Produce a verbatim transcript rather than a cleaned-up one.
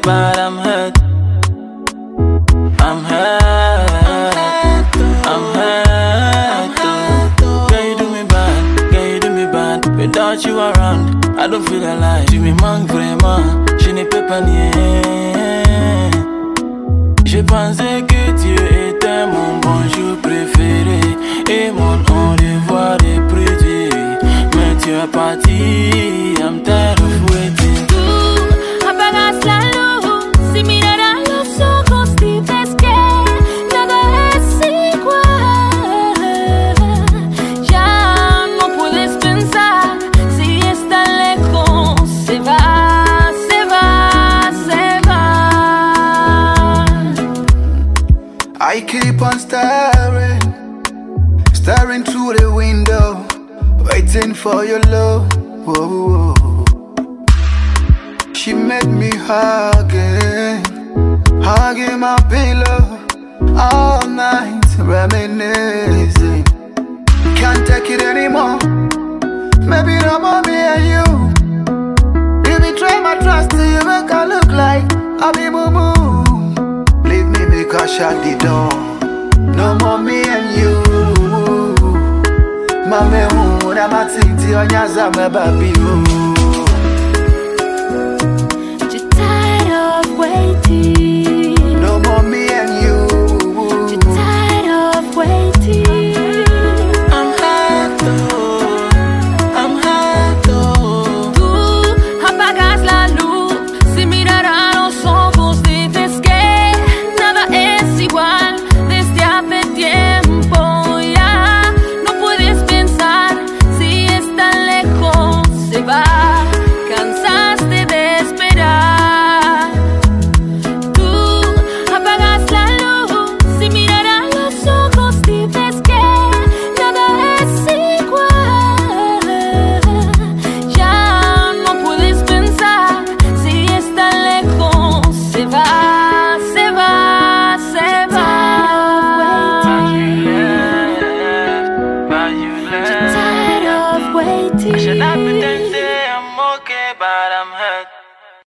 but I'm hurt. I'm hurt. I'm hurt. Girl, you do me bad. Girl, you do me bad. Without you around, I don't feel alive. Tu me manques vraiment. Je n'ai pas nié. Je pensais que tu étais mon bonjour préféré et mon au revoir est prédit. Mais tu es parti. I'm tired of waiting. Tú apagas la luz sin mirar a los ojos. Dices que nada es igual. Ya no puedes pensar si está lejos. Se va, se va, se va. I keep on staring, staring through the window, waiting for your love. Whoa, whoa. She made me hugging, hugging my pillow all night, reminiscing. Can't take it anymore. Maybe no more me and you. You betray my trust, you make her look like a be boo boo. Leave me because shut the door. No more me and you. Mame hu na matinti onyaza me baby hu. You're tired of waiting. No more me and you. You're tired of waiting. I'm hurt though. I'm hurt though. Tú apagas la luz sin mirar a los ojos. Dices que nada es igual desde hace tiempo. Ya no puedes pensar si está lejos. Se va, cansaste de esperar. Tú apagas la luz sin mirar a los ojos. Dices que nada es igual. Ya no puedes pensar si está lejos. Se va, se va, se va. But you left. Tired of waiting. Should I pretend